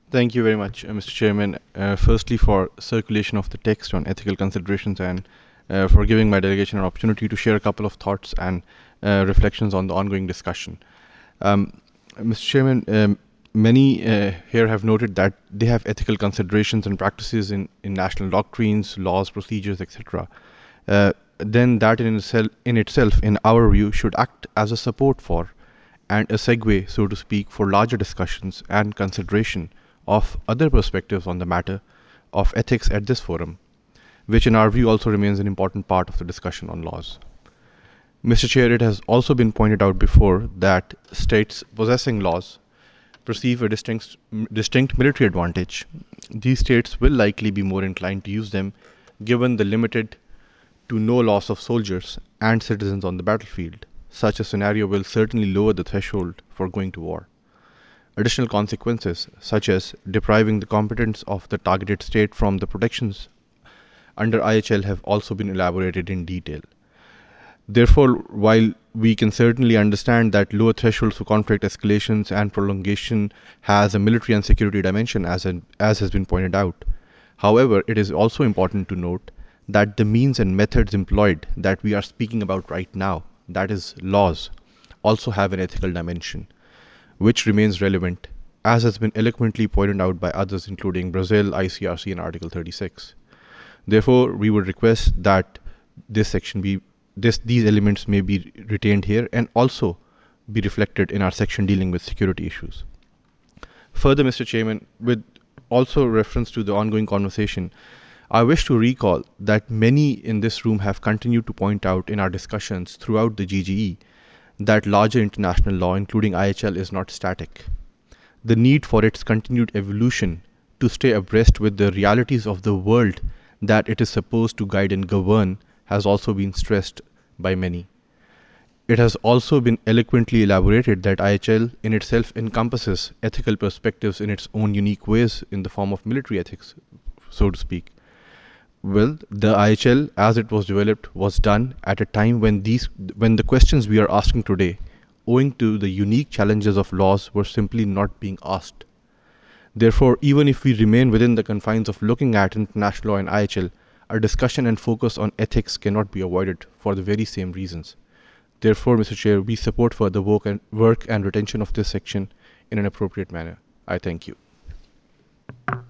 Thank you very much, Mr. Chairman. Firstly, for circulation of the text on ethical considerations and for giving my delegation an opportunity to share a couple of thoughts and reflections on the ongoing discussion. Um, Mr. Chairman, many here have noted that they have ethical considerations and practices in national doctrines, laws, procedures, etc. Then that in itself, in our view, should act as a support for and a segue, so to speak, for larger discussions and consideration of other perspectives on the matter of ethics at this forum, which in our view also remains an important part of the discussion on laws. Mr. Chair, it has also been pointed out before that states possessing laws perceive a distinct military advantage. These states will likely be more inclined to use them given the limited to no loss of soldiers and citizens on the battlefield. Such a scenario will certainly lower the threshold for going to war. Additional consequences, such as depriving the competence of the targeted state from the protections under IHL, have also been elaborated in detail. Therefore, while we can certainly understand that lower thresholds for conflict escalations and prolongation has a military and security dimension, as has been pointed out, however, it is also important to note that the means and methods employed that we are speaking about right now, that is, laws, also have an ethical dimension, which remains relevant, as has been eloquently pointed out by others, including Brazil, ICRC, and Article 36. Therefore, we would request that this section be these elements may be retained here and also be reflected in our section dealing with security issues. Further, Mr. Chairman, with also reference to the ongoing conversation, I wish to recall that many in this room have continued to point out in our discussions throughout the GGE that larger international law, including IHL, is not static. The need for its continued evolution to stay abreast with the realities of the world that it is supposed to guide and govern has also been stressed by many. It has also been eloquently elaborated that IHL in itself encompasses ethical perspectives in its own unique ways in the form of military ethics, so to speak. Well, the IHL, as it was developed, was done at a time when the questions we are asking today, owing to the unique challenges of laws, were simply not being asked. Therefore, even if we remain within the confines of looking at international law and IHL, our discussion and focus on ethics cannot be avoided for the very same reasons. Therefore, Mr. Chair, we support further work and retention of this section in an appropriate manner. I thank you.